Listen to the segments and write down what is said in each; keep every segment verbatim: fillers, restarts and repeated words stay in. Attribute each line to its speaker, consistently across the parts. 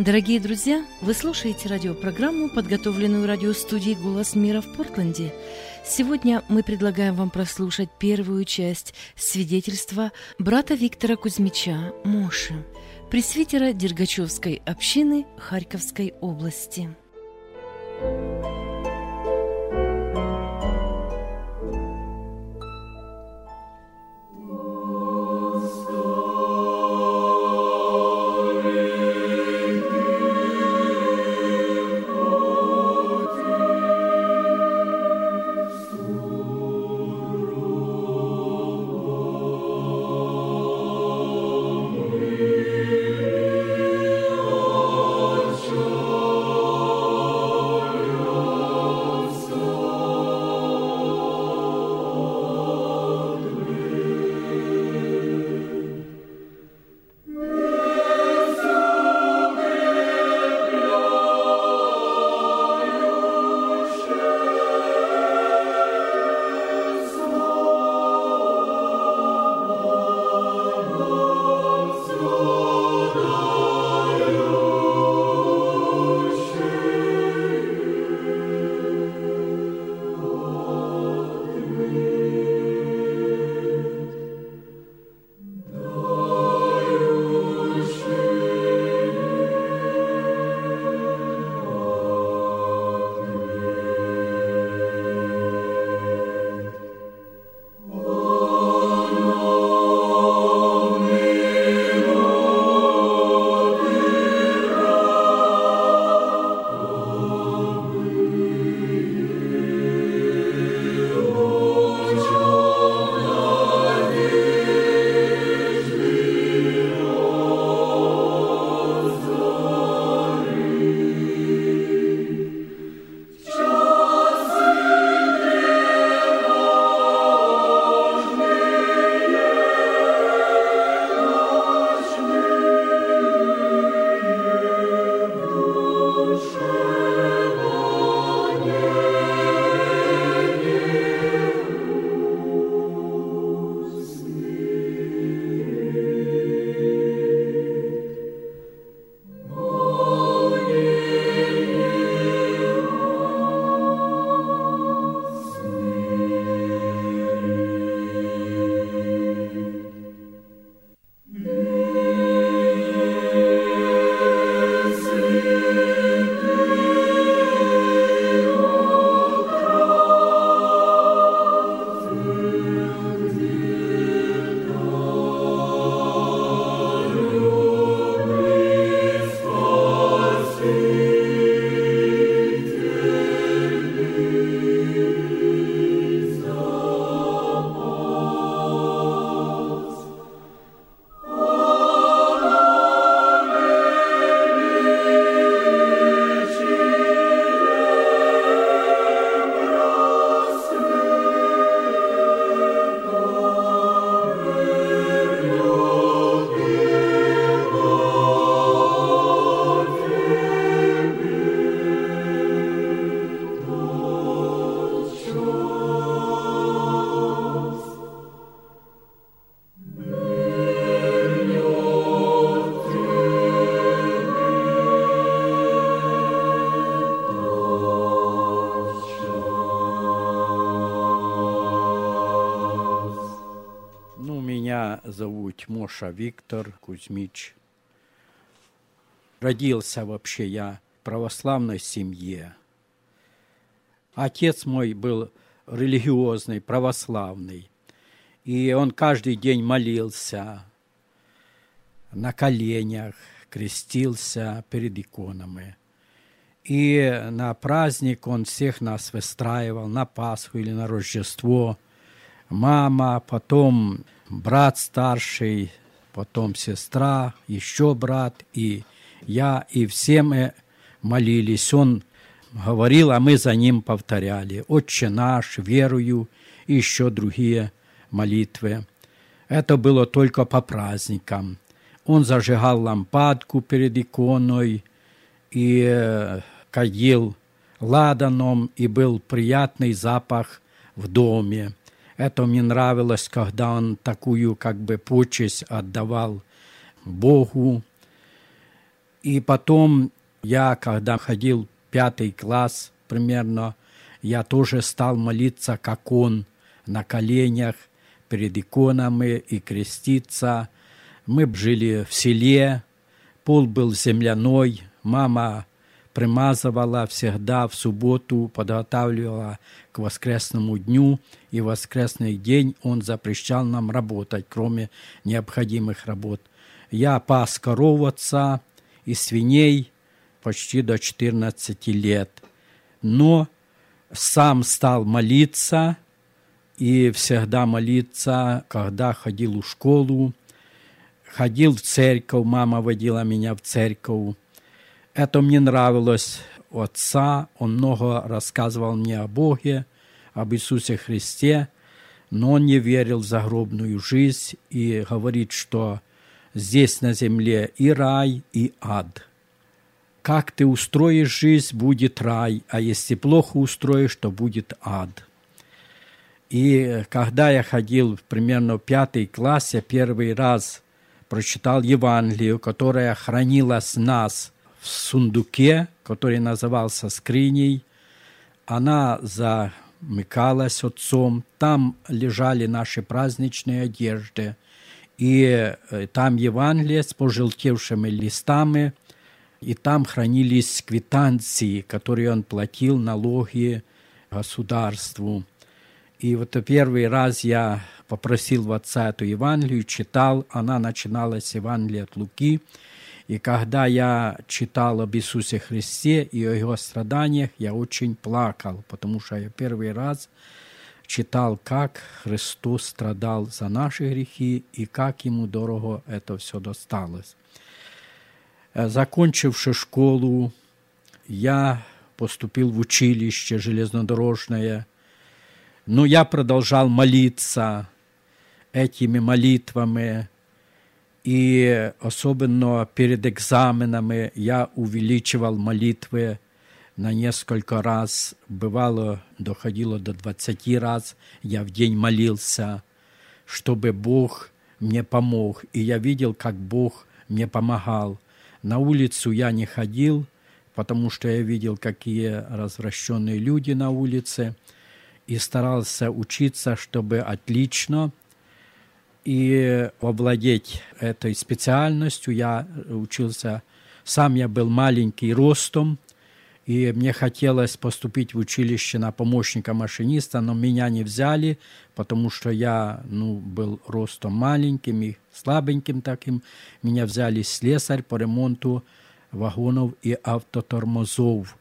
Speaker 1: Дорогие друзья, вы слушаете радиопрограмму, подготовленную радиостудией «Голос мира» в Портленде. Сегодня мы предлагаем вам прослушать первую часть свидетельства брата Виктора Кузьмича Моши, пресвитера Дергачевской общины Харьковской области.
Speaker 2: Зовут Моша Виктор Кузьмич. Родился вообще я в православной семье. Отец мой был религиозный, православный. И он каждый день молился на коленях, крестился перед иконами. И на праздник он всех нас выстраивал, на Пасху или на Рождество. Мама, потом брат старший, потом сестра, еще брат, и я, и все мы молились. Он говорил, а мы за ним повторяли. «Отче наш», «Верую» и еще другие молитвы. Это было только по праздникам. Он зажигал лампадку перед иконой и кадил ладаном, и был приятный запах в доме. Это мне нравилось, когда он такую как бы почесть отдавал Богу. И потом я, когда ходил в пятый класс примерно, я тоже стал молиться, как он, на коленях перед иконами и креститься. Мы жили в селе, пол был земляной, мама примазывала всегда в субботу, подготавливала к воскресному дню, и в воскресный день он запрещал нам работать, кроме необходимых работ. Я пас коров отца и свиней почти до четырнадцати лет, но сам стал молиться, и всегда молиться, когда ходил в школу, ходил в церковь, мама водила меня в церковь. Это мне нравилось у отца, он много рассказывал мне о Боге, об Иисусе Христе, но он не верил в загробную жизнь и говорит, что здесь на земле и рай, и ад. Как ты устроишь жизнь, будет рай, а если плохо устроишь, то будет ад. И когда я ходил примерно в пятый класс, я первый раз прочитал Евангелие, которое хранилось нас в сундуке, который назывался скриней. Она замыкалась отцом. Там лежали наши праздничные одежды. И там Евангелие с пожелтевшими листами. И там хранились квитанции, которые он платил, налоги государству. И вот первый раз я попросил у отца эту Евангелию, читал, она начиналась с Евангелия от Луки. И когда я читал об Иисусе Христе и о Его страданиях, я очень плакал, потому что я первый раз читал, как Христос страдал за наши грехи и как Ему дорого это все досталось. Закончивши школу, я поступил в училище железнодорожное, но я продолжал молиться этими молитвами, и особенно перед экзаменами я увеличивал молитвы на несколько раз. Бывало, доходило до двадцати раз. Я в день молился, чтобы Бог мне помог. И я видел, как Бог мне помогал. На улицу я не ходил, потому что я видел, какие развращенные люди на улице, и старался учиться, чтобы отлично и овладеть этой специальностью. Я учился, сам я был маленький ростом, и мне хотелось поступить в училище на помощника машиниста, но меня не взяли, потому что я ну, был ростом маленьким и слабеньким таким. Меня взяли слесарь по ремонту вагонов и автотормозов.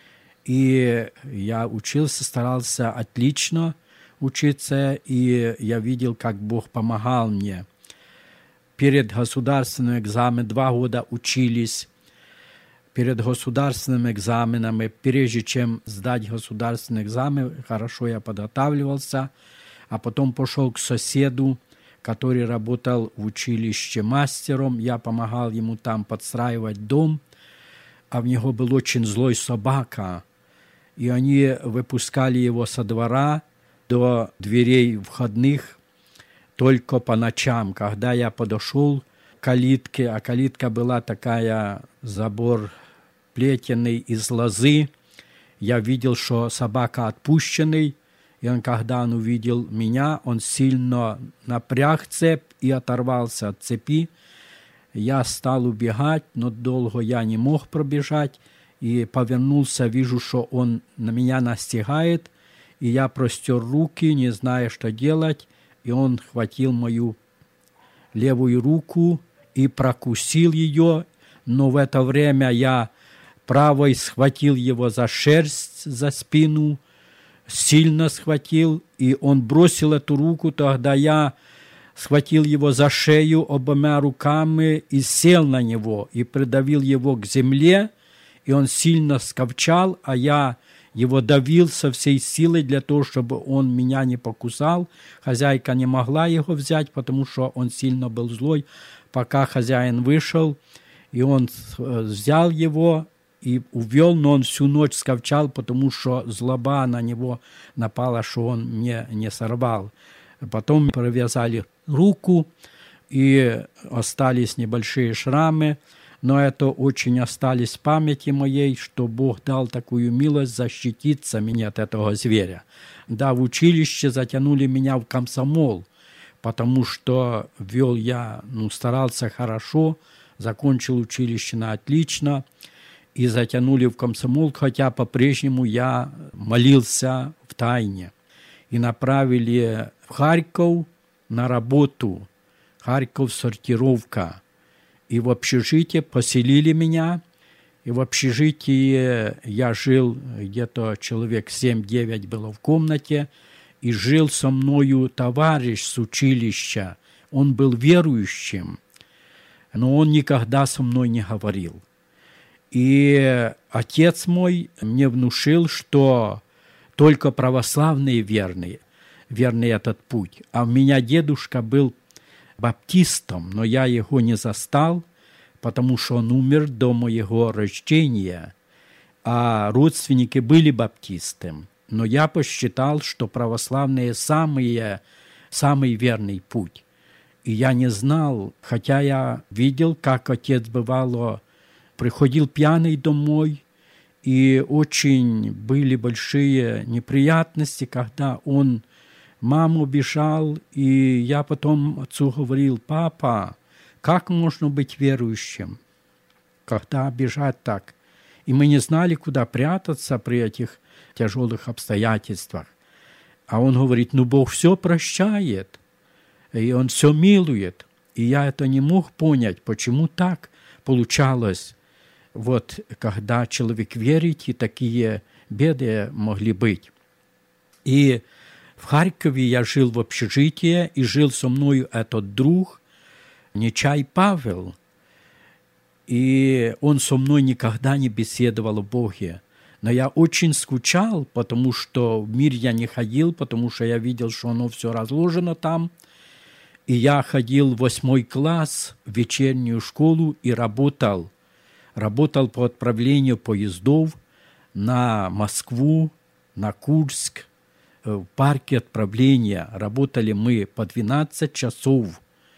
Speaker 2: И я учился, старался отлично учиться, и я видел, как Бог помогал мне. Перед государственным экзаменом два года учились. Перед государственными экзаменами, прежде чем сдать государственный экзамен, хорошо я подготавливался, а потом пошел к соседу, который работал в училище мастером. Я помогал ему там подстраивать дом, а в него был очень злой собака. И они выпускали его со двора до дверей входных только по ночам. Когда я подошел к калитке, а калитка была такая, забор плетеный из лозы, я видел, что собака отпущенный, и он, когда он увидел меня, он сильно напряг цепь и оторвался от цепи. Я стал убегать, но долго я не мог пробежать, и повернулся, вижу, что он на меня настигает, и я простер руки, не зная, что делать, и он хватил мою левую руку и прокусил ее, но в это время я правой схватил его за шерсть, за спину, сильно схватил, и он бросил эту руку, тогда я схватил его за шею обоими руками и сел на него, и придавил его к земле, и он сильно скавчал, а я его давил со всей силой для того, чтобы он меня не покусал. Хозяйка не могла его взять, потому что он сильно был злой. Пока хозяин вышел, и он взял его и увел, но он всю ночь скавчал, потому что злоба на него напала, что он мне не сорвал. Потом провязали руку, и остались небольшие шрамы, но это очень остались в памяти моей, что Бог дал такую милость защититься мне от этого зверя. Да, в училище затянули меня в комсомол, потому что вел я, ну, старался хорошо, закончил училище на отлично, и затянули в комсомол, хотя по-прежнему я молился в тайне. И направили в Харьков на работу, Харьков сортировка. И в общежитие поселили меня, и в общежитии я жил, где-то человек семь-девять было в комнате, и жил со мною товарищ с училища. Он был верующим, но он никогда со мной не говорил. И отец мой мне внушил, что только православные верны, верны этот путь. А у меня дедушка был баптистом, но я его не застал, потому что он умер до моего рождения, а родственники были баптистами. Но я посчитал, что православные самые, самый верный путь. И я не знал, хотя я видел, как отец бывало приходил пьяный домой, и очень были большие неприятности, когда он маму бежал, и я потом отцу говорил: папа, как можно быть верующим, когда бежать так? И мы не знали, куда прятаться при этих тяжелых обстоятельствах. А он говорит: ну, Бог все прощает, и Он все милует. И я это не мог понять, почему так получалось. Вот когда человек верит, и такие беды могли быть. И в Харькове я жил в общежитии, и жил со мною этот друг, Нечай Павел. И он со мной никогда не беседовал о Боге. Но я очень скучал, потому что в мир я не ходил, потому что я видел, что оно все разложено там. И я ходил в восьмой класс, в вечернюю школу, и работал. Работал по отправлению поездов на Москву, на Курск, в парке отправления. Работали мы по двенадцать часов.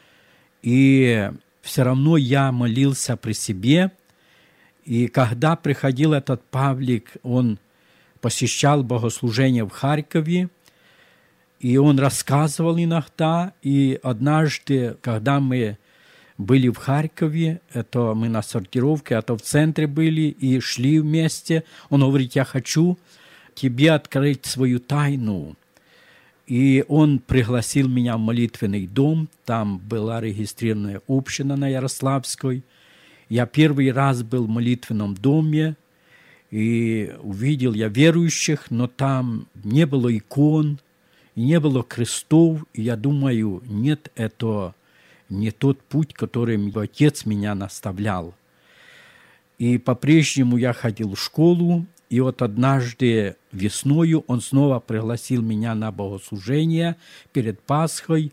Speaker 2: И все равно я молился при себе. И когда приходил этот Павлик, он посещал богослужение в Харькове, и он рассказывал иногда. И однажды, когда мы были в Харькове, это мы на сортировке, а то в центре были и шли вместе, он говорит: я хочу тебе открыть свою тайну. И он пригласил меня в молитвенный дом, там была регистрированная община на Ярославской. Я первый раз был в молитвенном доме, и увидел я верующих, но там не было икон, и не было крестов, и я думаю, нет, это не тот путь, которым отец меня наставлял. И по-прежнему я ходил в школу, и вот однажды весною он снова пригласил меня на богослужение перед Пасхой,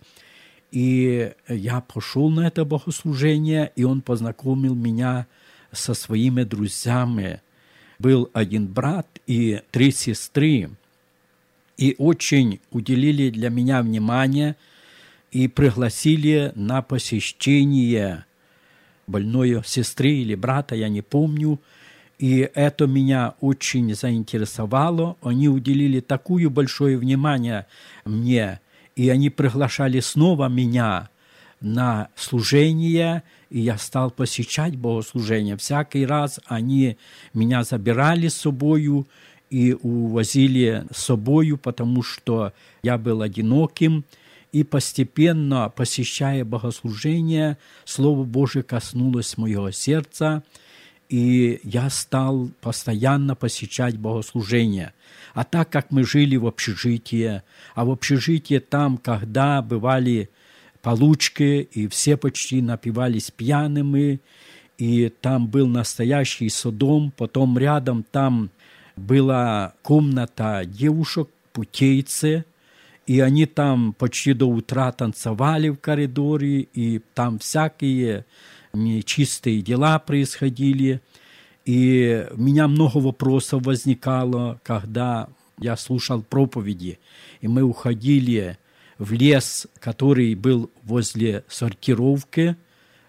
Speaker 2: и я пошел на это богослужение, и он познакомил меня со своими друзьями. Был один брат и три сестры, и очень уделили для меня внимание, и пригласили на посещение больной сестры или брата, я не помню. И это меня очень заинтересовало. Они уделили такое большое внимание мне, и они приглашали снова меня на служение, и я стал посещать богослужение. Всякий раз они меня забирали с собою и увозили с собою, потому что я был одиноким. И постепенно, посещая богослужение, Слово Божие коснулось моего сердца, и я стал постоянно посещать богослужение. А так как мы жили в общежитии, а в общежитии там, когда бывали получки, и все почти напивались пьяными, и там был настоящий Содом, потом рядом там была комната девушек, путейцы, и они там почти до утра танцевали в коридоре, и там всякие нечистые дела происходили. И у меня много вопросов возникало, когда я слушал проповеди. И мы уходили в лес, который был возле сортировки,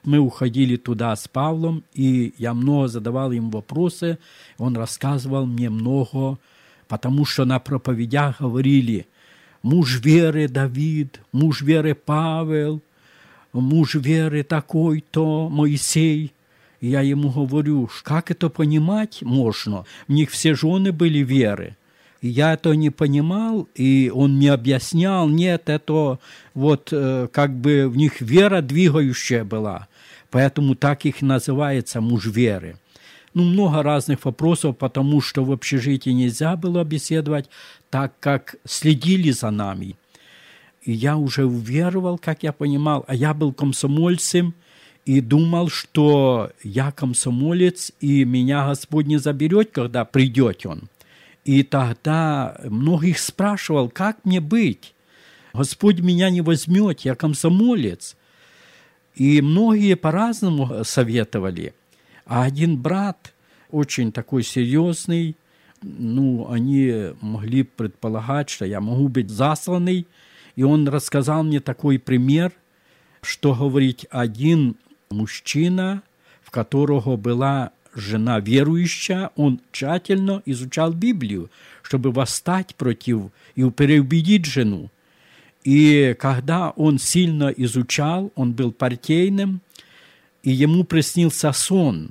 Speaker 2: Мы уходили туда с Павлом, и я много задавал им вопросы. Он рассказывал мне много, потому что на проповедях говорили: муж веры Давид, муж веры Павел, муж веры такой-то Моисей. И я ему говорю, как это понимать можно? У них все жены были веры. И я это не понимал, и он мне объяснял: нет, это вот как бы в них вера двигающая была. Поэтому так их называется муж веры. Ну, много разных вопросов, потому что в общежитии нельзя было беседовать, так как следили за нами. И я уже уверовал, как я понимал, а я был комсомольцем и думал, что я комсомолец, и меня Господь не заберет, когда придет Он. И тогда многих спрашивал, как мне быть? Господь меня не возьмет, я комсомолец. И многие по-разному советовали. А один брат, очень такой серьезный, ну, они могли предполагать, что я могу быть засланный. И он рассказал мне такой пример, что, говорит, один мужчина, в которого была жена верующая, он тщательно изучал Библию, чтобы восстать против и переубедить жену. И когда он сильно изучал, он был партийным, и ему приснился сон.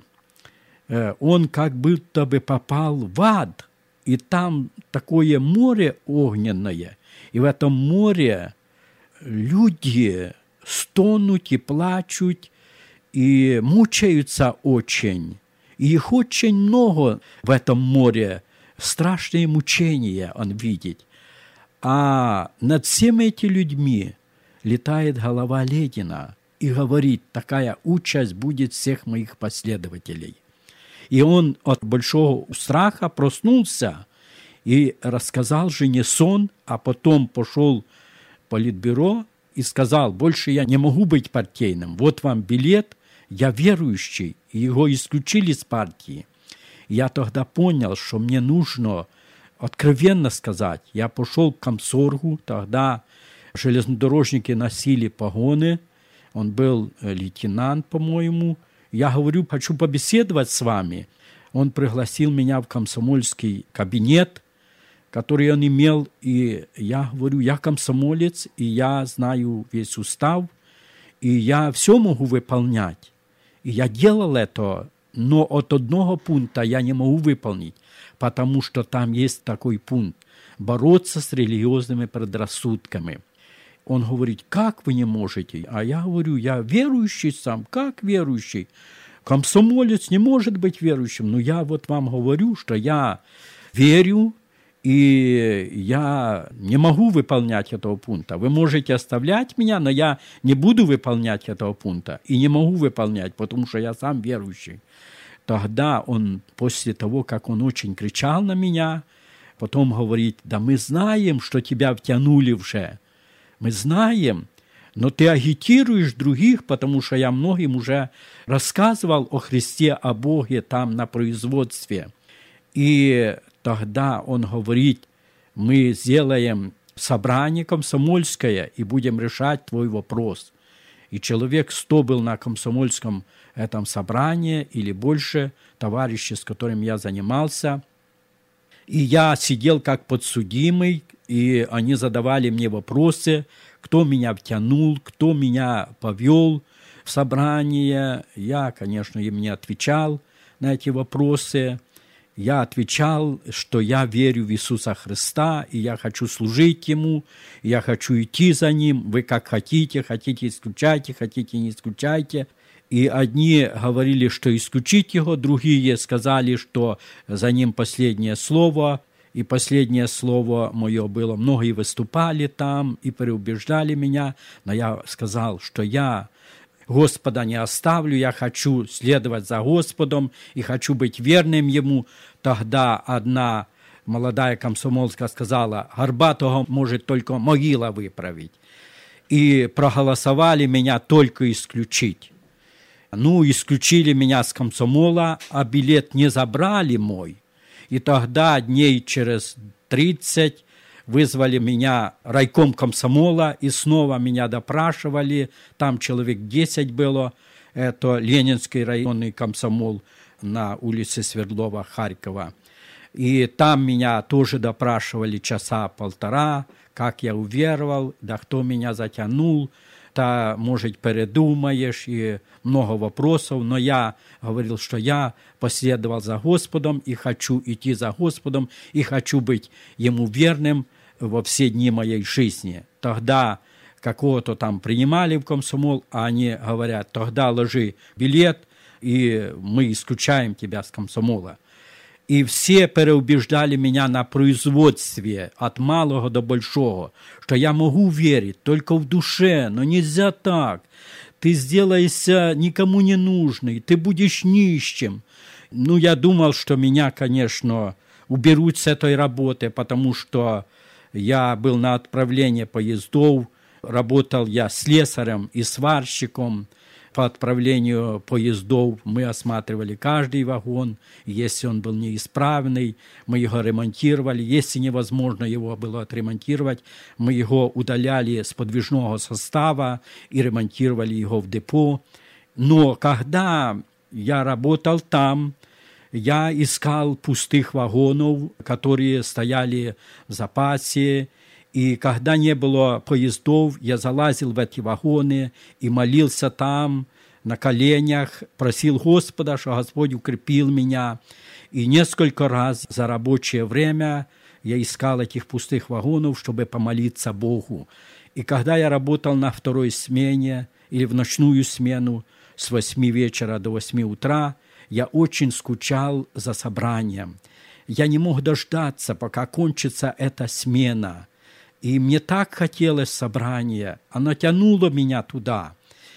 Speaker 2: Он как будто бы попал в ад, и там такое море огненное, и в этом море люди стонут и плачут, и мучаются очень. И их очень много в этом море. Страшные мучения он видит. А над всеми этими людьми летает голова Ленина и говорит: такая участь будет всех моих последователей. И он от большого страха проснулся и рассказал жене сон, а потом пошел в политбюро и сказал: больше я не могу быть партийным. Вот вам билет, я верующий. И его исключили с партии. Я тогда понял, что мне нужно откровенно сказать. Я пошел к комсоргу, тогда железнодорожники носили погоны, он был лейтенант, по-моему. Я говорю: хочу побеседовать с вами. Он пригласил меня в комсомольский кабинет, который он имел, и я говорю: я комсомолец, и я знаю весь устав, и я все могу выполнять. И я делал это, но от одного пункта я не могу выполнить, потому что там есть такой пункт – бороться с религиозными предрассудками. Он говорит: как вы не можете? А я говорю: я верующий сам, как верующий? Комсомолец не может быть верующим. Но я вот вам говорю, что я верю, и я не могу выполнять этого пункта. Вы можете оставлять меня, но я не буду выполнять этого пункта. И не могу выполнять, потому что я сам верующий. Тогда он, после того, как он очень кричал на меня, потом говорит: да мы знаем, что тебя втянули уже. Мы знаем, но ты агитируешь других, потому что я многим уже рассказывал о Христе, о Боге там на производстве. И тогда он говорит: мы сделаем собрание комсомольское и будем решать твой вопрос. И человек сто был на комсомольском этом собрании или больше, товарищи, с которыми я занимался. И я сидел как подсудимый, и они задавали мне вопросы, кто меня втянул, кто меня повел в собрание. Я, конечно, им не отвечал на эти вопросы. Я отвечал, что я верю в Иисуса Христа, и я хочу служить Ему, и я хочу идти за Ним. Вы как хотите, хотите исключайте, хотите не исключайте. И одни говорили, что исключить Его, другие сказали, что за Ним последнее слово. И последнее слово мое было. Многие выступали там и переубеждали меня, но я сказал, что я Господа не оставлю, я хочу следовать за Господом и хочу быть верным Ему. Тогда одна молодая комсомольска сказала: Горбатого может только могила выправить. И проголосовали меня только исключить. Ну, исключили меня с комсомола, а билет не забрали мой. И тогда дней через тридцать вызвали меня райком комсомола, и снова меня допрашивали. Там человек десять было. это Ленинский районный комсомол на улице Свердлова, Харькова. И там меня тоже допрашивали часа полтора, как я уверовал, да кто меня затянул, та, может, передумаешь, и много вопросов, но я говорил, что я последовал за Господом и хочу идти за Господом, и хочу быть Ему верным во все дни моей жизни. Тогда какого-то там принимали в комсомол, а они говорят, тогда ложи билет, и мы исключаем тебя с комсомола. И все переубеждали меня на производстве от малого до большого, что я могу верить только в душе, но нельзя так. Ты сделаешься никому не нужный, ты будешь нищим. Ну, я думал, что меня, конечно, уберут с этой работы, потому что я был на отправлении поездов, работал я слесарем и сварщиком. По отправлению поездов мы осматривали каждый вагон. Если он был неисправный, мы его ремонтировали. Если невозможно его было отремонтировать, мы его удаляли с подвижного состава и ремонтировали его в депо. Но когда я работал там, я искал пустых вагонов, которые стояли в запасе. И когда не было поездов, я залазил в эти вагоны и молился там, на коленях, просил Господа, что Господь укрепил меня. И несколько раз за рабочее время я искал этих пустых вагонов, чтобы помолиться Богу. И когда я работал на второй смене или в ночную смену с восьми вечера до восьми утра, я очень скучал за собранием. Я не мог дождаться, пока кончится эта смена. И мне так хотелось собрания, оно тянуло меня туда.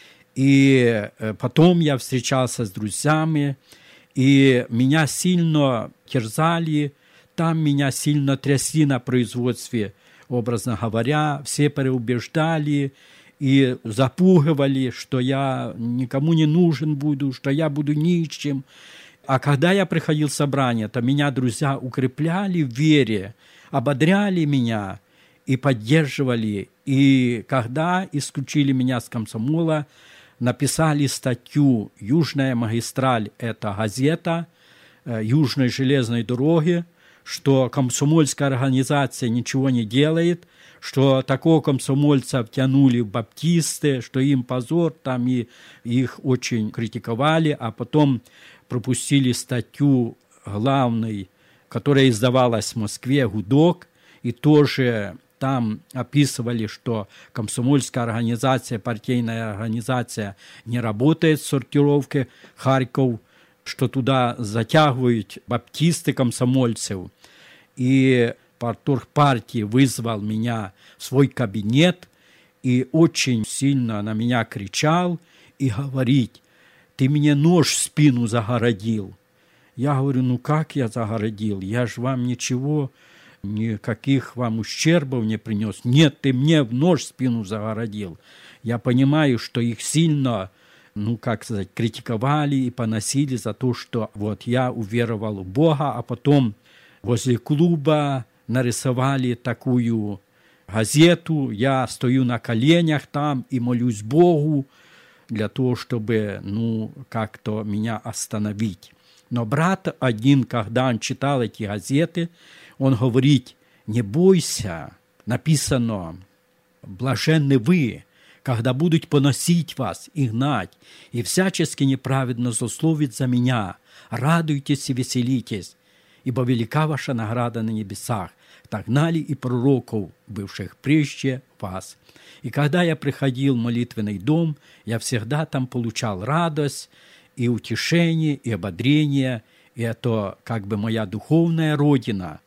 Speaker 2: И потом я встречался с друзьями, и меня сильно терзали, там меня сильно трясли на производстве, образно говоря, все переубеждали и запугивали, что я никому не нужен буду, что я буду нищим. А когда я приходил в собрание, то меня друзья укрепляли в вере, ободряли меня и поддерживали. И когда исключили меня с комсомола, написали статью «Южная магистраль» – это газета Южной железной дороги, что комсомольская организация ничего не делает, что такого комсомольца втянули в баптисты, что им позор, там и их очень критиковали, а потом пропустили статью главной, которая издавалась в Москве, «Гудок», и тоже там описывали, что комсомольская организация, партийная организация не работает в сортировке Харьков, что туда затягивают баптисты комсомольцев. И парторг партии вызвал меня в свой кабинет и очень сильно на меня кричал и говорит: «Ты мне нож в спину загородил». Я говорю: «Ну как я загородил? Я же вам ничего, никаких вам ущербов не принес». «Нет, ты мне в нож в спину загородил». Я понимаю, что их сильно, ну, как сказать, критиковали и поносили за то, что вот я уверовал в Бога, а потом возле клуба нарисовали такую газету, я стою на коленях там и молюсь Богу для того, чтобы, ну, как-то меня остановить. Но брат один, когда он читал эти газеты, он говорит: «Не бойся, написано, блаженны вы, когда будут поносить вас и гнать, и всячески неправедно злословить за меня. Радуйтесь и веселитесь, ибо велика ваша награда на небесах. Так гнали и пророков, бывших прежде вас». И когда я приходил в молитвенный дом, я всегда там получал радость и утешение, и ободрение, и это как бы моя духовная родина.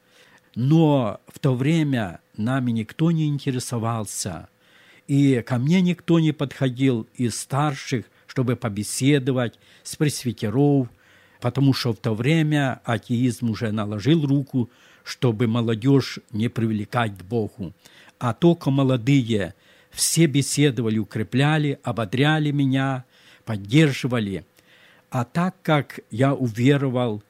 Speaker 2: Но в то время нами никто не интересовался, и ко мне никто не подходил из старших, чтобы побеседовать с пресвитеров, потому что в то время атеизм уже наложил руку, чтобы молодежь не привлекать к Богу. А только молодые все беседовали, укрепляли, ободряли меня, поддерживали. А так как я уверовал,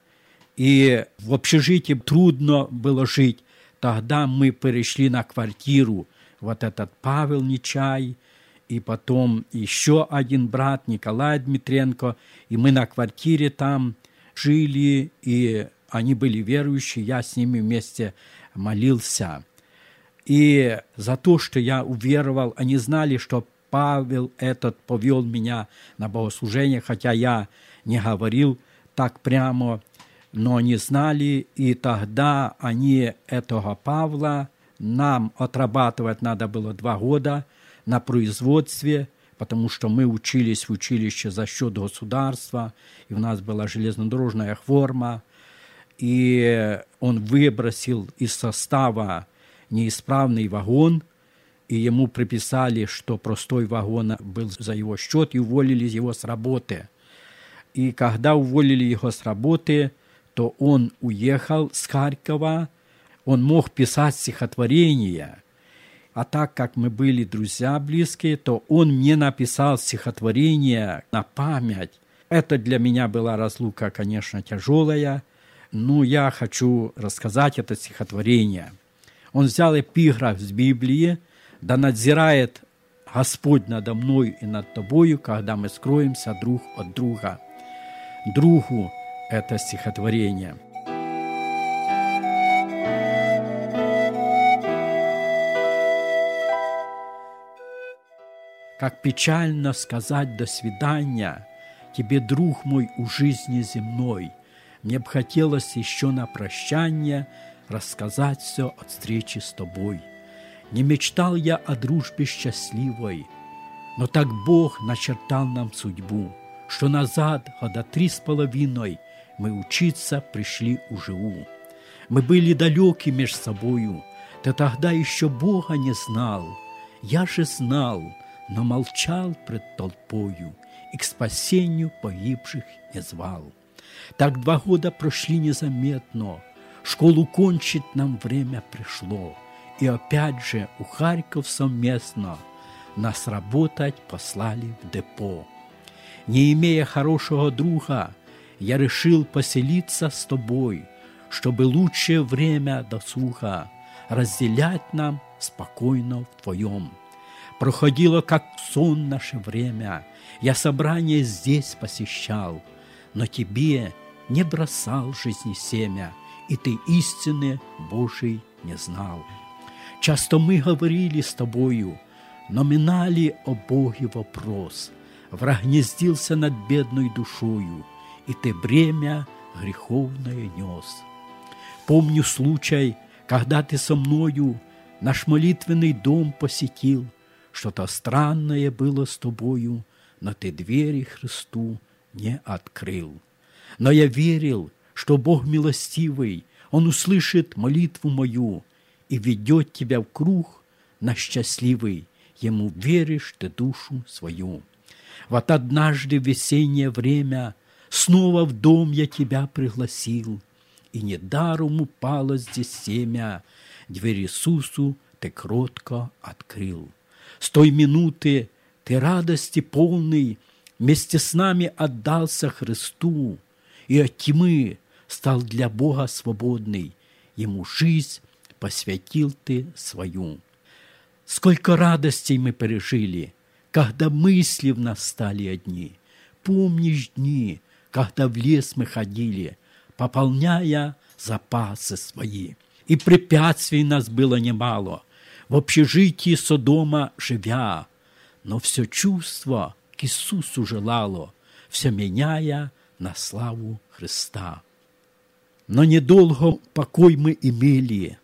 Speaker 2: и в общежитии трудно было жить, тогда мы перешли на квартиру, вот этот Павел Нечай, и потом еще один брат, Николай Дмитренко, и мы на квартире там жили, и они были верующие, я с ними вместе молился. И за то, что я уверовал, они знали, что Павел этот повел меня на богослужение, хотя я не говорил так прямо, но они знали, и тогда они этого Павла, нам отрабатывать надо было два года на производстве, потому что мы учились в училище за счет государства, и у нас была железнодорожная форма, и он выбросил из состава неисправный вагон, и ему приписали, что простой вагон был за его счет, и уволили его с работы. И когда уволили его с работы, то он уехал с Харькова, он мог писать стихотворения, а так как мы были друзья близкие, то он мне написал стихотворение на память. Это для меня была разлука, конечно, тяжелая, но я хочу рассказать это стихотворение. Он взял эпиграф с Библии: «Да надзирает Господь надо мной и над тобою, когда мы скроемся друг от друга». Другу это стихотворение. Как печально сказать «до свидания» тебе, друг мой, у жизни земной. Мне б хотелось еще на прощание рассказать все от встречи с тобой. Не мечтал я о дружбе счастливой, но так Бог начертал нам судьбу, что назад, года три с половиной, мы учиться пришли у живу. Мы были далеки между собою, ты тогда еще Бога не знал. Я же знал, но молчал пред толпою и к спасению погибших не звал. Так два года прошли незаметно, школу кончить нам время пришло, и опять же у Харьков совместно нас работать послали в депо. Не имея хорошего друга, я решил поселиться с тобой, чтобы лучшее время досуга разделять нам спокойно в твоем. Проходило, как сон, наше время, я собрание здесь посещал, но тебе не бросал жизни семя, и ты истины Божией не знал. Часто мы говорили с тобою, но минали о Боге вопрос. Враг гнездился над бедной душою, и ты бремя греховное нес. Помню случай, когда ты со мною наш молитвенный дом посетил. Что-то странное было с тобою, но ты двери Христу не открыл. Но я верил, что Бог милостивый, Он услышит молитву мою и ведет тебя в круг на счастливый. Ему веришь ты душу свою. Вот однажды в весеннее время снова в дом я тебя пригласил, и недаром упало здесь семя, дверь Иисусу ты кротко открыл. С той минуты ты радости полный вместе с нами отдался Христу, и от тьмы стал для Бога свободный, Ему жизнь посвятил ты свою. Сколько радостей мы пережили, когда мысли в нас стали одни. Помнишь дни, когда в лес мы ходили, пополняя запасы свои, и препятствий нас было немало, в общежитии Содома живя, но все чувство к Иисусу желало, все меняя на славу Христа. Но недолго покой мы имели,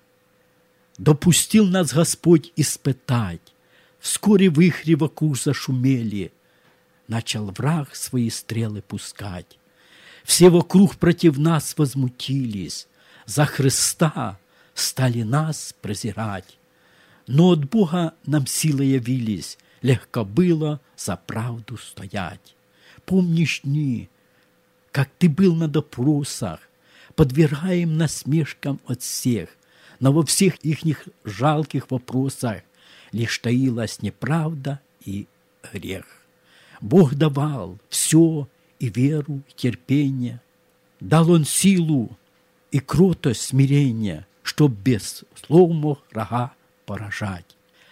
Speaker 2: допустил нас Господь испытать. Вскоре вихри вокруг зашумели, начал враг свои стрелы пускать. Все вокруг против нас возмутились, за Христа стали нас презирать. Но от Бога нам силы явились, легко было за правду стоять. Помнишь дни, как ты был на допросах, подвергаем насмешкам от всех, но во всех ихних жалких вопросах лишь таилась неправда и грех. Бог давал все, и веру, и терпение. Дал Он силу и кротость смирения, чтоб без слов мог врага поражать.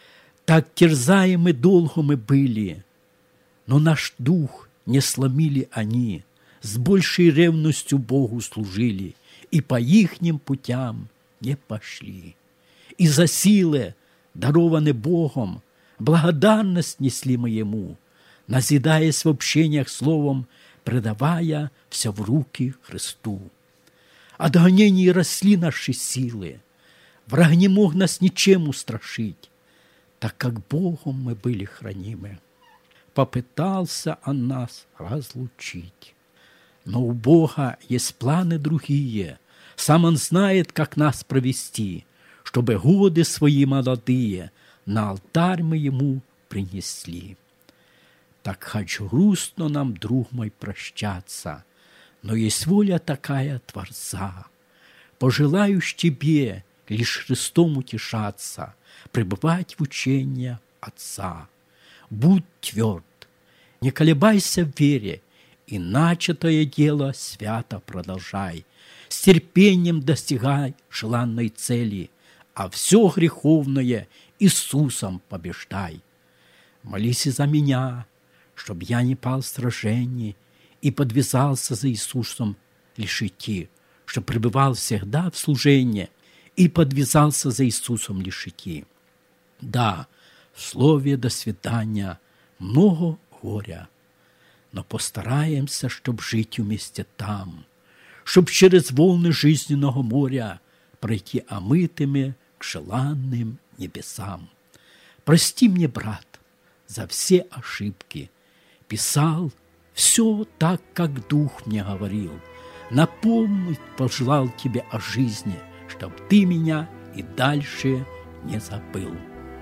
Speaker 2: Так терзаемы долго мы были, но наш дух не сломили они, с большей ревностью Богу служили и по ихним путям не пошли. И за силы, дарованы Богом, благодарность несли мы Ему, назидаясь в общениях словом, предавая все в руки Христу. От гонений росли наши силы, враг не мог нас ничем устрашить, так как Богом мы были хранимы. Попытался он нас разлучить. Но у Бога есть планы другие, сам Он знает, как нас провести, чтобы годы свои молодые на алтарь мы Ему принесли. Так хоть грустно нам, друг мой, прощаться, но есть воля такая Творца. Пожелаешь тебе лишь Христом утешаться, пребывать в учении Отца. Будь тверд, не колебайся в вере, и начатое дело свято продолжай. С терпением достигай желанной цели, а все греховное Иисусом побеждай. Молись и за меня, чтоб я не пал в сражении и подвязался за Иисусом лишь идти, чтоб пребывал всегда в служении и подвязался за Иисусом лишь идти. Да, в слове «до свидания» много горя, но постараемся, чтоб жить вместе там, чтоб через волны жизненного моря пройти омытыми к желанным небесам. Прости мне, брат, за все ошибки. Писал все так, как Дух мне говорил. Напомнить пожелал тебе о жизни, чтоб ты меня и дальше не забыл.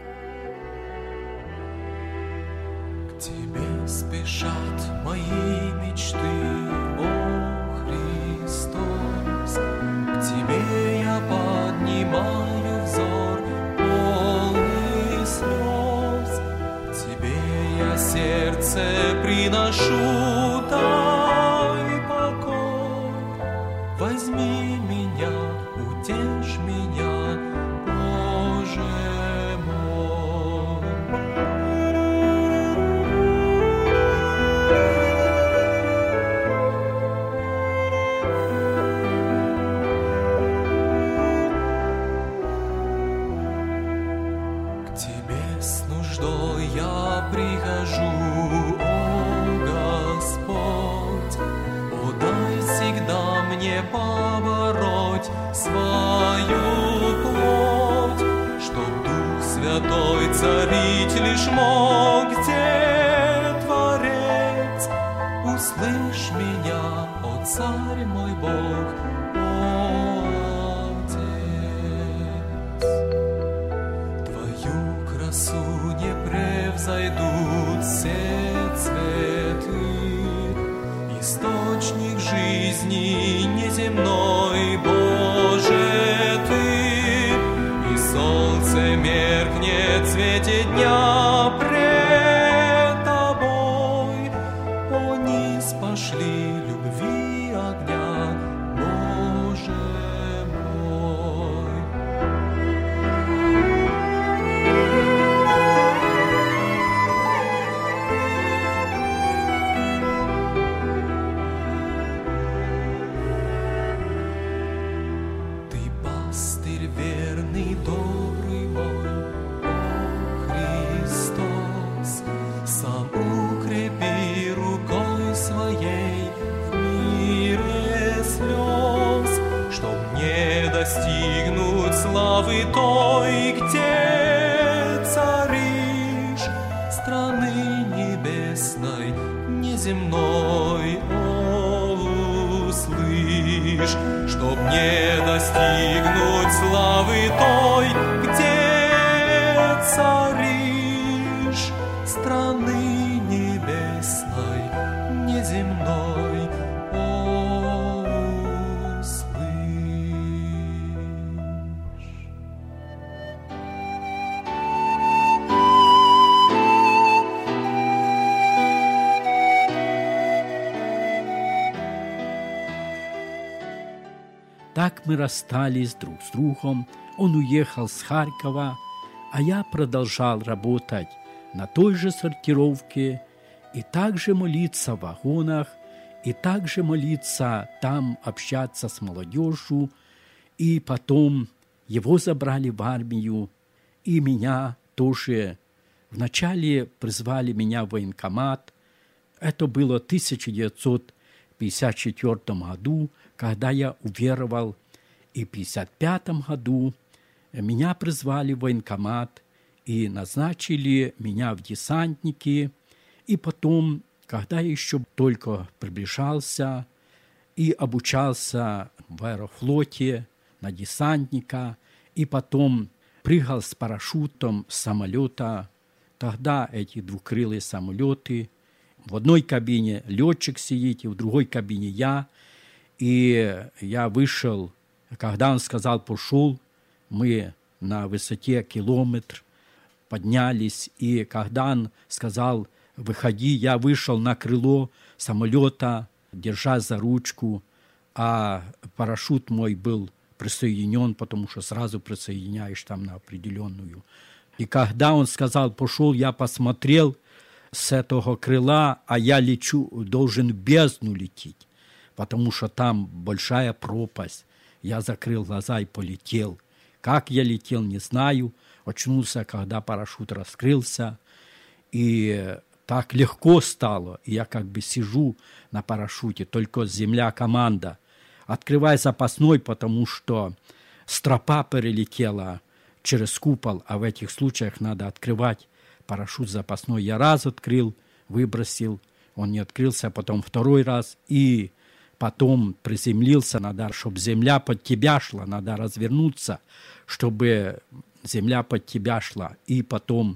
Speaker 3: К тебе спешат мои мечты, о Христос. К тебе я поднимаю взор, полный слез. К тебе я сердце приношу, дай покой. Возьми меня, утешь меня, Боже мой. К тебе с нуждой я прихожу, о Господь. О, дай всегда мне побороть свою плоть, чтоб Дух Святой царить лишь мог, где Творец. Услышь меня, о Царь мой Бог, о Отец. Твою красу не превзойдут все цветы, источник жизни неземной, Боже, Ты. И солнце меркнет в свете дня пред Тобой. О, низ пошли любви огня, Боже мой. Ты пастырь верный, добрый мой, о Христос. Сам укрепи рукой своей в мире слез, чтоб не достигнуть славы той, где царишь, страны небесной, неземной, о, услышь, чтоб не достигнуть славы той, где царишь, страны небесной, неземной, о, услышь.
Speaker 2: Так мы расстались друг с другом. Он уехал с Харькова А я продолжал работать на той же сортировке и также молиться в вагонах, и также молиться там, общаться с молодежью. И потом его забрали в армию, и меня тоже. Вначале призвали меня в военкомат. Это было в тысяча девятьсот пятьдесят четвёртом году, когда я уверовал. И в пятьдесят пятом году меня призвали в военкомат и назначили меня в десантники. И потом, когда я еще только приближался и обучался в аэрофлоте на десантника, и потом прыгал с парашютом с самолета, тогда эти двукрылые самолеты, в одной кабине летчик сидит, и в другой кабине я. И я вышел, когда он сказал «пошел», мы на высоте километр поднялись, и когда он сказал «выходи», я вышел на крыло самолета, держась за ручку, а парашют мой был присоединен, потому что сразу присоединяешь там на определенную. И когда он сказал «пошел», я посмотрел с этого крыла, а я лечу, должен в бездну лететь, потому что там большая пропасть. Я закрыл глаза и полетел. Как я летел, не знаю. Очнулся, когда парашют раскрылся, и так легко стало. И я как бы сижу на парашюте, только земля команда. Открывай запасной, потому что стропа перелетела через купол, а в этих случаях надо открывать парашют запасной. Я раз открыл, выбросил, он не открылся, потом второй раз, и потом приземлился. Надо, чтобы земля под тебя шла, надо развернуться, чтобы земля под тебя шла. И потом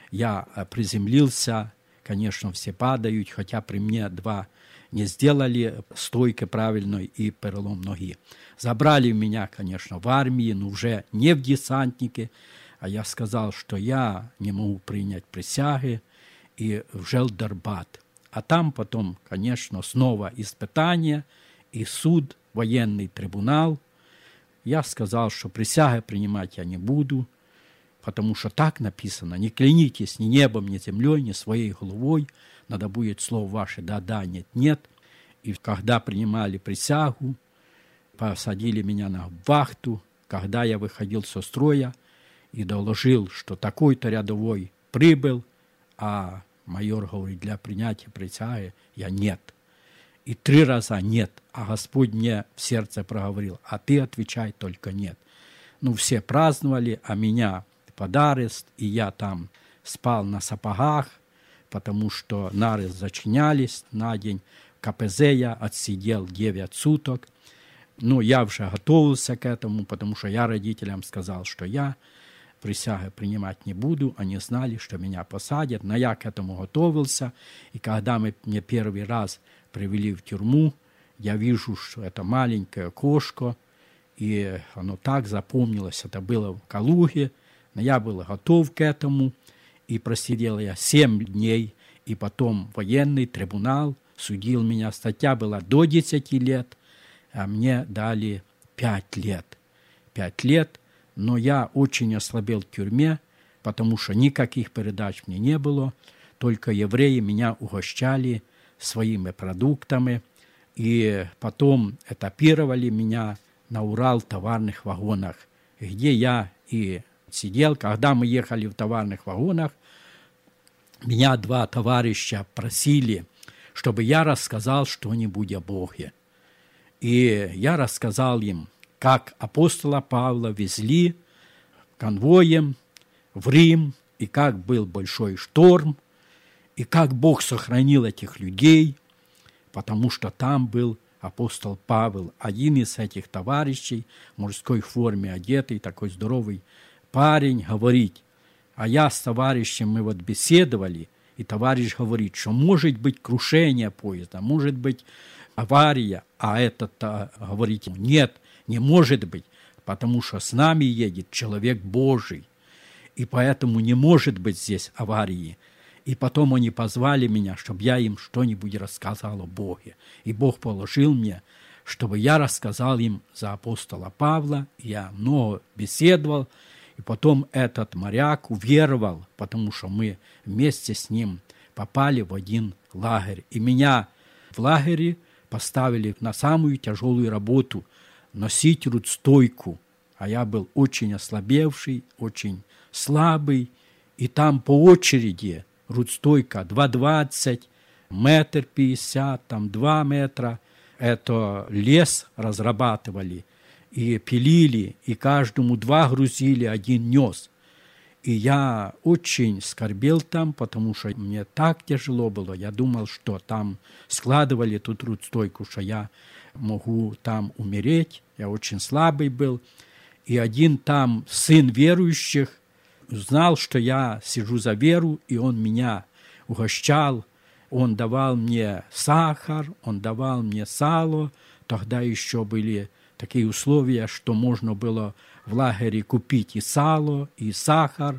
Speaker 2: я приземлился, конечно, все падают, хотя при мне два не сделали стойки правильной и перелом ноги. Забрали меня, конечно, в армии, но уже не в десантнике, а я сказал, что я не могу принять присяги, и в Желдарбат. А там потом, конечно, снова испытания и суд, военный трибунал. Я сказал, что присягу принимать я не буду, потому что так написано: не клянитесь ни небом, ни землей, ни своей головой, надо будет слово ваше да-да, нет-нет. И когда принимали присягу, посадили меня на вахту, когда я выходил со строя и доложил, что такой-то рядовой прибыл, а майор говорит, для принятия присяги я нет. И три раза нет, а Господь мне в сердце проговорил, а ты отвечай только нет. Ну, все праздновали, а меня под арест, и я там спал на сапогах, потому что нары зачинялись на день. В ка пэ зэ я отсидел девять суток. Ну, я уже готовился к этому, потому что я родителям сказал, что я присягу принимать не буду. Они знали, что меня посадят, но я к этому готовился. И когда мы, мне первый раз привели в тюрьму, я вижу, что это маленькое окошко, и оно так запомнилось, это было в Калуге, но я был готов к этому, и просидел я семь дней, и потом военный трибунал судил меня, статья была до десяти лет, а мне дали пять лет. Пять лет, но я очень ослабел в тюрьме, потому что никаких передач мне не было, только евреи меня угощали своими продуктами, и потом этапировали меня на Урал в товарных вагонах, где я и сидел. Когда мы ехали в товарных вагонах, меня два товарища просили, чтобы я рассказал что-нибудь о Боге. И я рассказал им, как апостола Павла везли конвоем в Рим, и как был большой шторм, и как Бог сохранил этих людей, потому что там был апостол Павел, один из этих товарищей, в мужской форме одетый, такой здоровый парень, говорит, а я с товарищем, мы вот беседовали, и товарищ говорит, что может быть крушение поезда, может быть авария, а этот говорит, нет, не может быть, потому что с нами едет человек Божий, и поэтому не может быть здесь аварии. И потом они позвали меня, чтобы я им что-нибудь рассказал о Боге. И Бог положил мне, чтобы я рассказал им за апостола Павла. Я много беседовал, И потом этот моряк уверовал, потому что мы вместе с ним попали в один лагерь. И меня в лагере поставили на самую тяжелую работу – носить рудстойку. А я был очень ослабевший, очень слабый. И там по очереди рудстойка два двадцать, метр пятьдесят, там два метра. Это лес разрабатывали и пилили, и каждому два грузили, один нес. И я очень скорбел там, потому что мне так тяжело было. Я думал, что там складывали ту рудстойку, что я могу там умереть. Я очень слабый был. И один там сын верующих знал, что я сижу за веру, и он меня угощал. Он давал мне сахар, он давал мне сало. Тогда еще были такие условия, что можно было в лагере купить и сало, и сахар.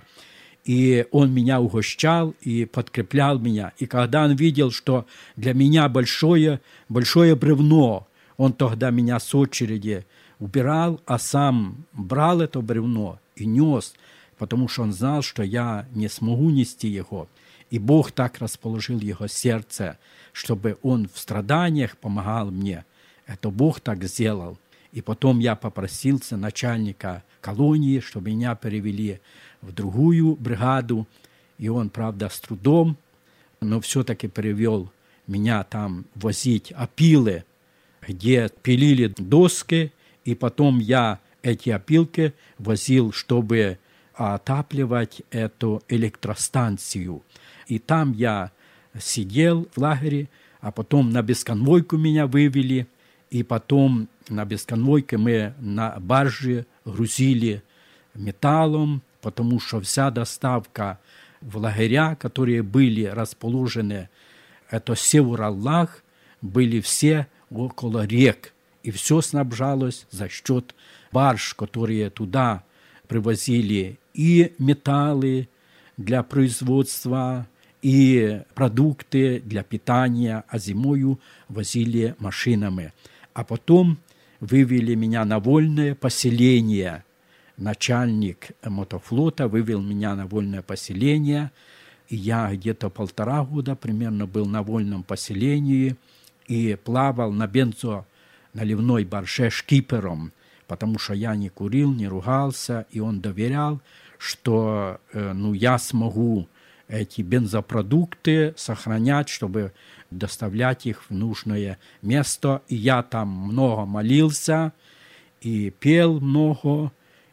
Speaker 2: И он меня угощал и подкреплял меня. И когда он видел, что для меня большое, большое бревно, он тогда меня с очереди убирал, а сам брал это бревно и нес, потому что он знал, что я не смогу нести его. И Бог так расположил его сердце, чтобы он в страданиях помогал мне. Это Бог так сделал. И потом я попросился начальника колонии, чтобы меня перевели в другую бригаду. И он, правда, с трудом, но все-таки перевел меня там возить опилы, где пилили доски. И потом я эти опилки возил, чтобы отапливать эту электростанцию. И там я сидел в лагере, а потом на бесконвойку меня вывели, и потом на бесконвойке мы на барже грузили металлом, потому что вся доставка в лагеря, которые были расположены, это Север-Аллах, были все около рек, и все снабжалось за счет барж, которые туда привозили и металлы для производства, и продукты для питания, а зимою возили машинами. А потом вывели меня на вольное поселение. Начальник мотофлота вывел меня на вольное поселение, и я где-то полтора года примерно был на вольном поселении и плавал на бензоналивной барже шкипером, потому что я не курил, не ругался, и он доверял, что э, ну, я смогу эти бензопродукты сохранять, чтобы доставлять их в нужное место. И я там много молился, и пел много,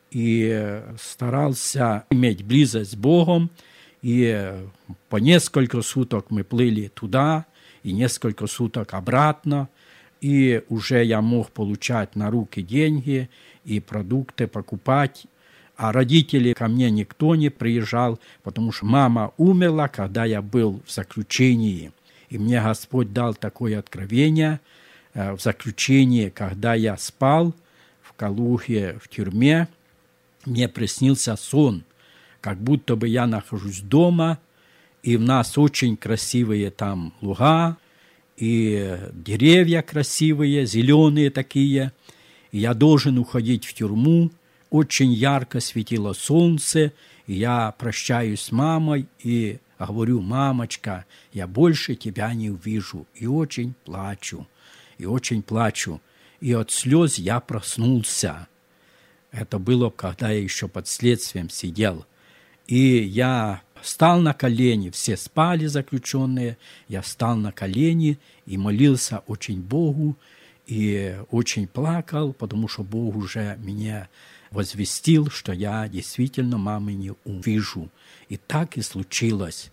Speaker 2: и старался иметь близость с Богом. И по несколько суток мы плыли туда, и несколько суток обратно. И уже я мог получать на руки деньги и продукты покупать. А родители ко мне никто не приезжал, потому что мама умерла, когда я был в заключении. И мне Господь дал такое откровение в заключении, когда я спал в Калуге, в тюрьме. Мне приснился сон, как будто бы я нахожусь дома, и у нас очень красивые там луга, и деревья красивые, зеленые такие. И я должен уходить в тюрьму. Очень ярко светило солнце, и я прощаюсь с мамой и говорю: мамочка, я больше тебя не увижу. И очень плачу, и очень плачу. И от слез я проснулся. Это было, когда я еще под следствием сидел. И я встал на колени, все спали заключенные, я встал на колени и молился очень Богу, и очень плакал, потому что Бог уже меня возвестил, что я действительно мамы не увижу. И так и случилось,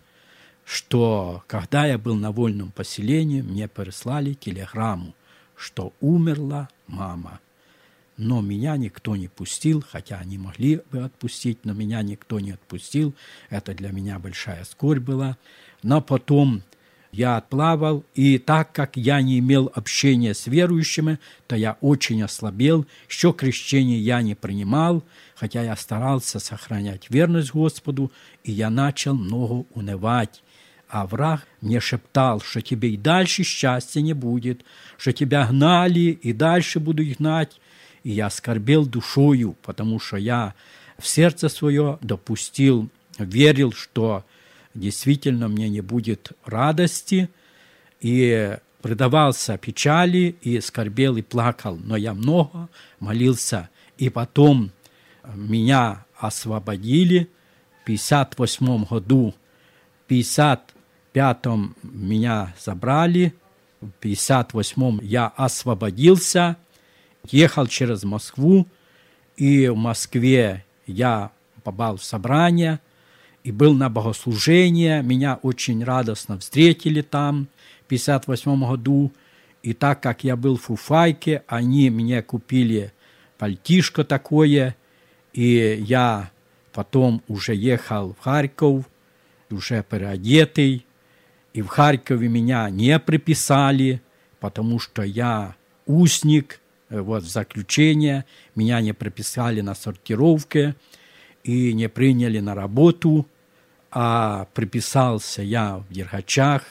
Speaker 2: что когда я был на вольном поселении, мне прислали телеграмму, что умерла мама. Но меня никто не пустил, хотя они могли бы отпустить, но меня никто не отпустил. Это для меня большая скорбь была. Но потом я отплавал, и так как я не имел общения с верующими, то я очень ослабел. Еще крещение я не принимал, хотя я старался сохранять верность Господу, и я начал много унывать. А враг мне шептал, что тебе и дальше счастья не будет, что тебя гнали, и дальше будут гнать. И я скорбел душою, потому что я в сердце свое допустил, верил, что действительно мне не будет радости, и предавался печали, и скорбел, и плакал. Но я много молился, и потом меня освободили в пятьдесят восьмом году. В пятьдесят пятом меня забрали, в пятьдесят восьмом я освободился, ехал через Москву, и в Москве я попал в собрание и был на богослужение. Меня очень радостно встретили там в пятьдесят восьмом году. И так как я был в фуфайке, они мне купили пальтишко такое, и я потом уже ехал в Харьков, уже переодетый. И в Харькове меня не приписали, потому что я узник, вот в заключение. Меня не приписали на сортировке и не приняли на работу, а приписался я в Дергачах.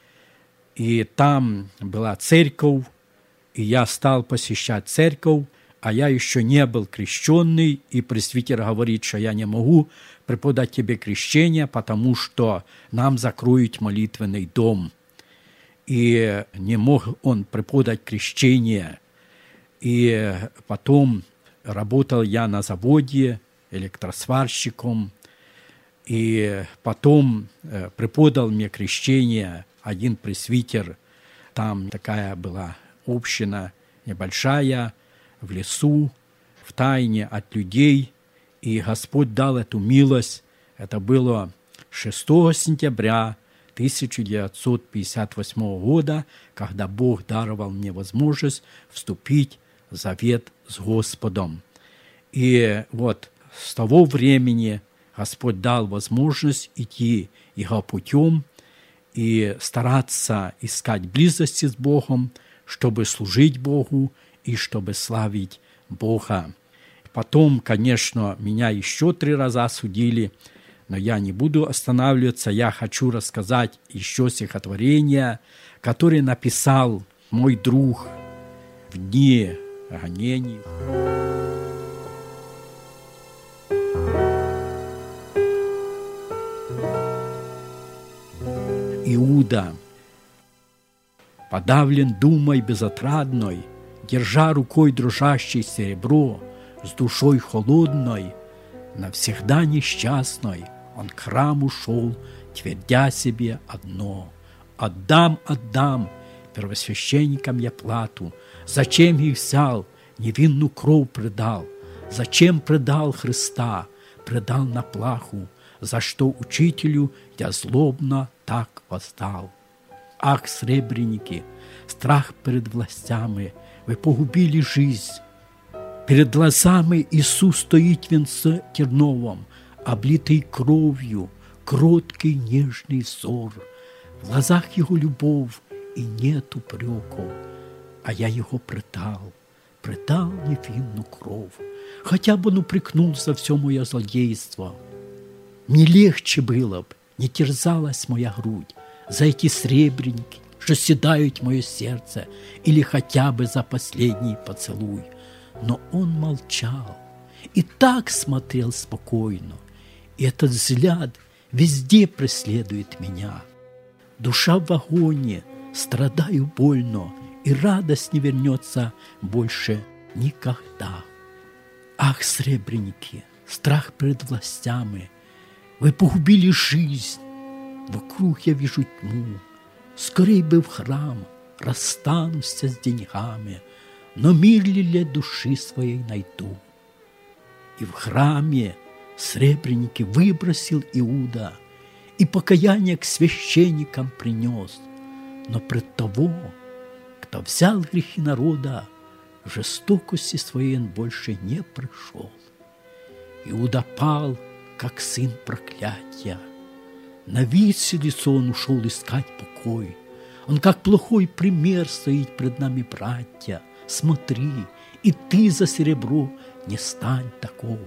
Speaker 2: И там была церковь, и я стал посещать церковь, а я еще не был крещенный, и пресвитер говорит, что я не могу преподать тебе крещение, потому что нам закроют молитвенный дом. И не мог он преподать крещение. И потом работал я на заводе электросварщиком, и потом преподал мне крещение один пресвитер. Там такая была община небольшая, в лесу, в тайне от людей, и Господь дал эту милость. Это было шестого сентября тысяча девятьсот пятьдесят восьмого года, когда Бог даровал мне возможность вступить в завет с Господом. И вот с того времени Господь дал возможность идти Его путем и стараться искать близости с Богом, чтобы служить Богу и чтобы славить Бога. Потом, конечно, меня еще три раза судили, но я не буду останавливаться. Я хочу рассказать еще стихотворение, которое написал мой друг в дни гонений. Иуда, подавлен думой безотрадной, держа рукой дрожащей серебро, с душой холодной, навсегда несчастной, он к храму шел, твердя себе одно: «Отдам, отдам первосвященникам я плату. Зачем их взял, невинную кровь предал? Зачем предал Христа, предал на плаху? За что учителю я злобно так воздал? Ах, сребреники, страх перед властями, вы погубили жизнь. Перед глазами Иисус стоит в венце терновом, облитый кровью, кроткий нежный взор. В глазах Его любовь, и нет упреков, а я Его предал, предал невинную кровь. Хотя бы он упрекнул за все мое злодейство. Мне легче было б, не терзалась моя грудь за эти сребреники, что седают мое сердце, или хотя бы за последний поцелуй. Но он молчал и так смотрел спокойно, и этот взгляд везде преследует меня. Душа в агоне, страдаю больно, и радость не вернется больше никогда. Ах, сребреники, страх перед властями, вы погубили жизнь, вокруг я вижу тьму. Скорей бы в храм, расстанусь с деньгами, но мир ли для души своей найду? И в храме сребреники выбросил Иуда, и покаяние к священникам принес. Но пред того, кто взял грехи народа, в жестокости своей он больше не пришел. Иуда пал, как сын проклятия. На виселицу он ушел искать покой. Он, как плохой пример, стоит пред нами, братья. Смотри, и ты за серебро не стань таков.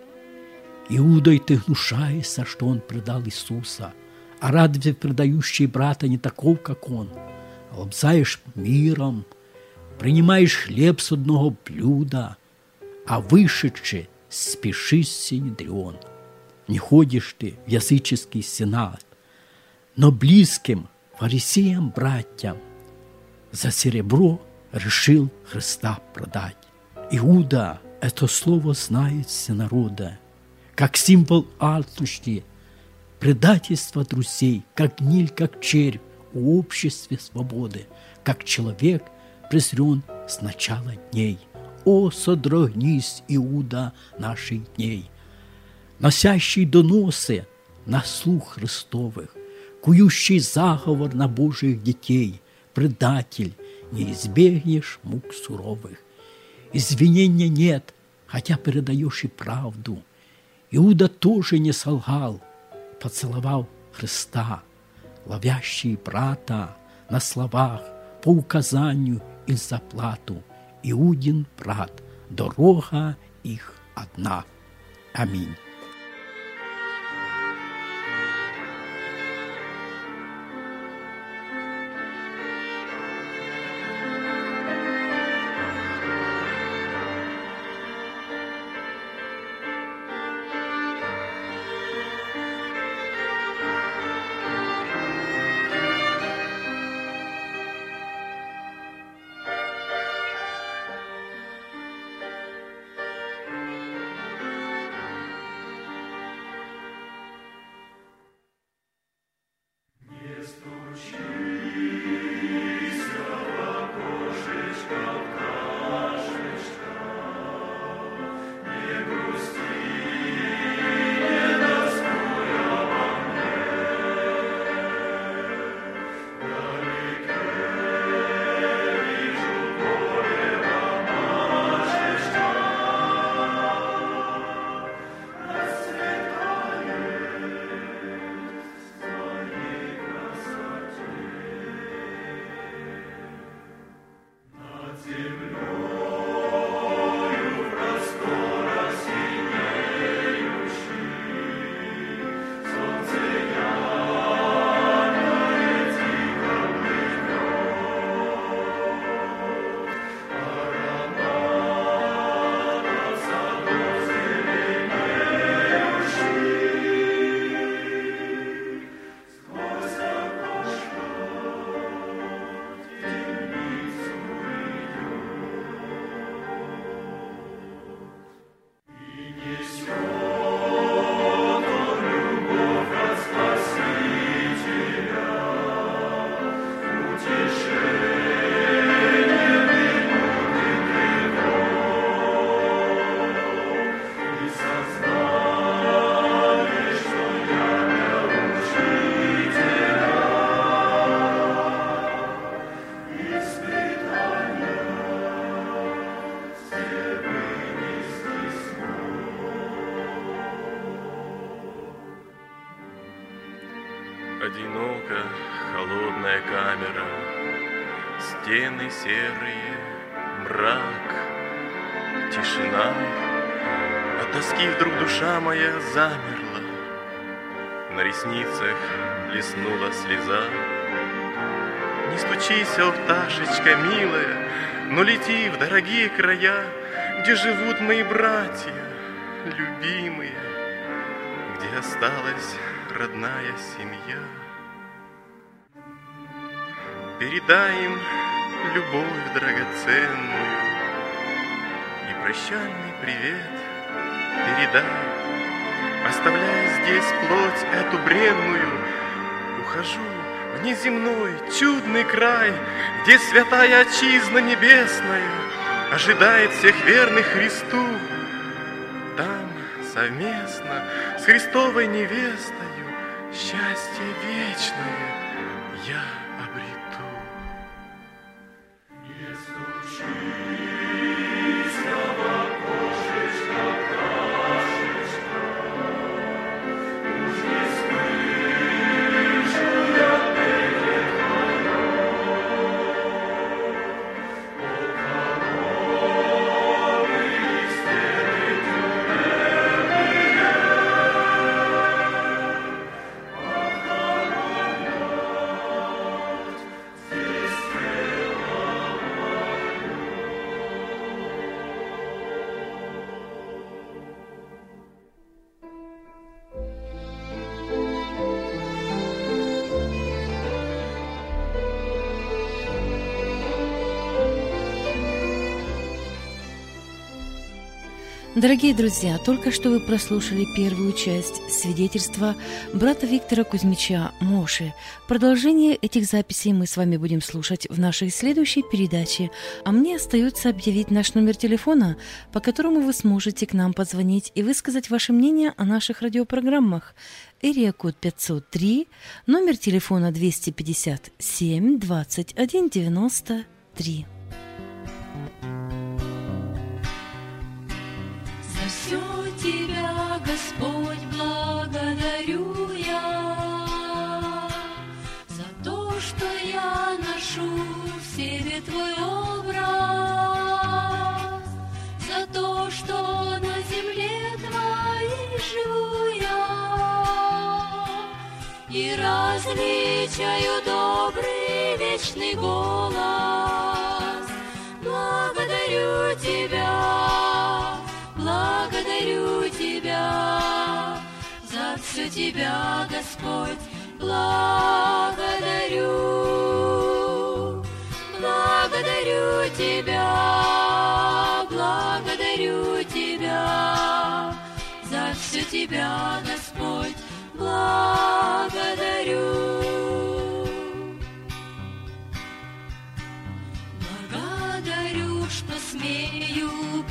Speaker 2: Иудой ты гнушаешься, что он предал Иисуса, а разве предающий брата не таков, как он? Лобзаешь миром, принимаешь хлеб с одного блюда, а вышедший спешишь, Синедрион. Не ходишь ты в языческий сенат, но близким фарисеям братьям за серебро решил Христа продать. Иуда это слово знает все народа, как символ алчности, предательства друзей, как гниль, как червь в обществе свободы, как человек презрен с начала дней. О, содрогнись, Иуда, наших дней, носящий доносы на слух Христовых, кующий заговор на Божьих детей, предатель, не избегнешь мук суровых. Извинения нет, хотя передаешь и правду. Иуда тоже не солгал, поцеловал Христа, ловящий брата на словах по указанию и за плату. Иудин брат, дорога их одна. Аминь.
Speaker 4: Одинока, холодная камера, стены серые, мрак, тишина. От тоски вдруг душа моя замерла, на ресницах блеснула слеза. Не стучись, о, пташечка милая, но лети в дорогие края, где живут мои братья, любимые, где осталась родная семья. Передай им любовь драгоценную и прощальный привет передай, оставляя здесь плоть эту бренную. Ухожу в неземной чудный край, где святая отчизна небесная ожидает всех верных Христу. Там совместно с Христовой невестою счастье вечное я обрету. Не стучись, колокольчик, пташечка, уж не слышу я пение твое. О, колонны стены тюремные, о, колонна,
Speaker 1: Дорогие друзья, только что вы прослушали первую часть свидетельства брата Виктора Кузьмича Моши. Продолжение этих записей мы с вами будем слушать в нашей следующей передаче, а мне остается объявить наш номер телефона, по которому вы сможете к нам позвонить и высказать ваше мнение о наших радиопрограммах. Эрия-код пятьсот три, номер телефона двести пятьдесят семь двадцать один девяносто три.
Speaker 5: За все Тебя, Господь, благодарю я, за то, что я ношу в себе Твой образ, за то, что на земле Твоей живу я, и различаю добрый вечный голос. Благодарю Тебя, благодарю Тебя, за все Тебя, Господь, благодарю. Благодарю Тебя, благодарю Тебя, за все Тебя, Господь, благодарю. Благодарю, что смею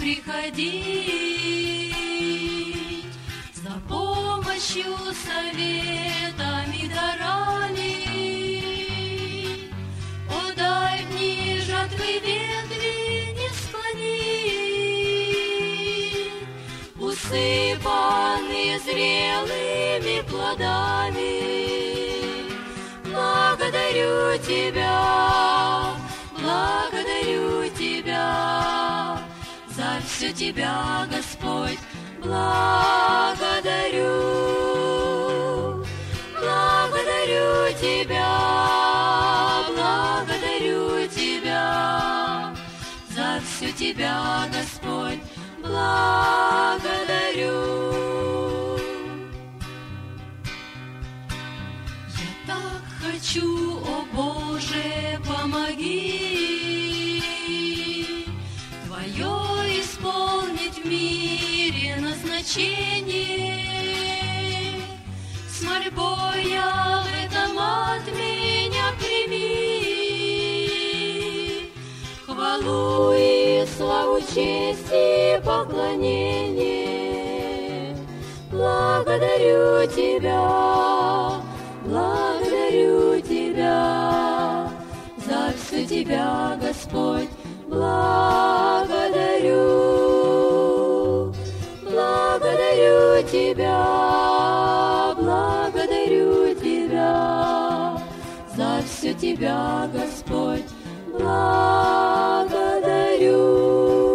Speaker 5: приходить за помощью, советами, дарами. О, дай мне жатвы ветви не склонить, усыпанные зрелыми плодами. Благодарю Тебя, благодарю Тебя, за все Тебя, Господь, благодарю. Благодарю Тебя, благодарю Тебя, за все Тебя, Господь, благодарю. Я так хочу, о Боже, помоги Твое исполнить в мире назначение. С мольбой я в этом от меня прими хвалу и славу, честь и поклонение. Благодарю Тебя, благодарю Тебя, за все Тебя, Господь, благодарю. Благодарю Тебя, благодарю Тебя, за все Тебя, Господь, благодарю.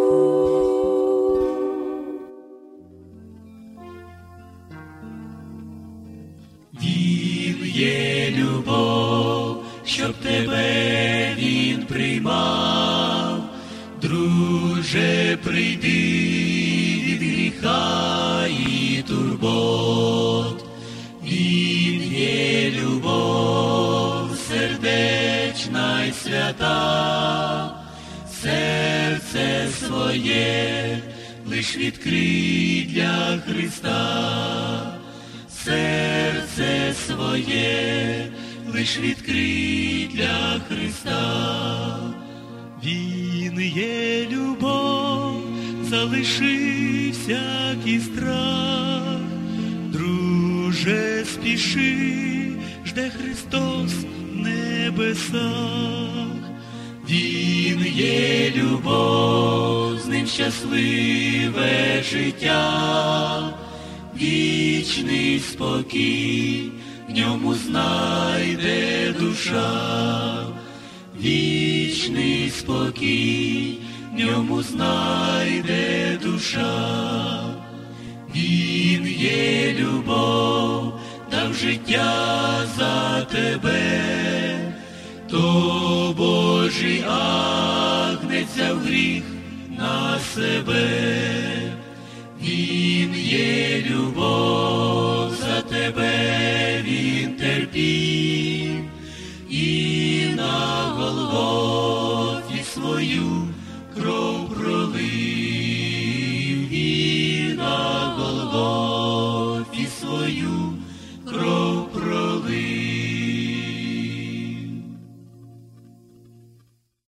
Speaker 3: Він є любов, щоб тебе він приймав. Друже, прийди від гріха і турбот. Він є любов, сердечна й свята. Серце своє лиш відкрий для Христа. Серце своє лиш відкрий для Христа. Він є любов, залиши всякий страх. Друже, спіши, жде Христос в небесах. Він є любов, з ним щасливе життя. Вічний спокій в ньому знайде душа. Вічний спокій в ньому знайде душа. Він є любов, дав життя за тебе. То Божий агнець взяв гріх на себе. Він є любов, за тебе він терпів, і на Голгофі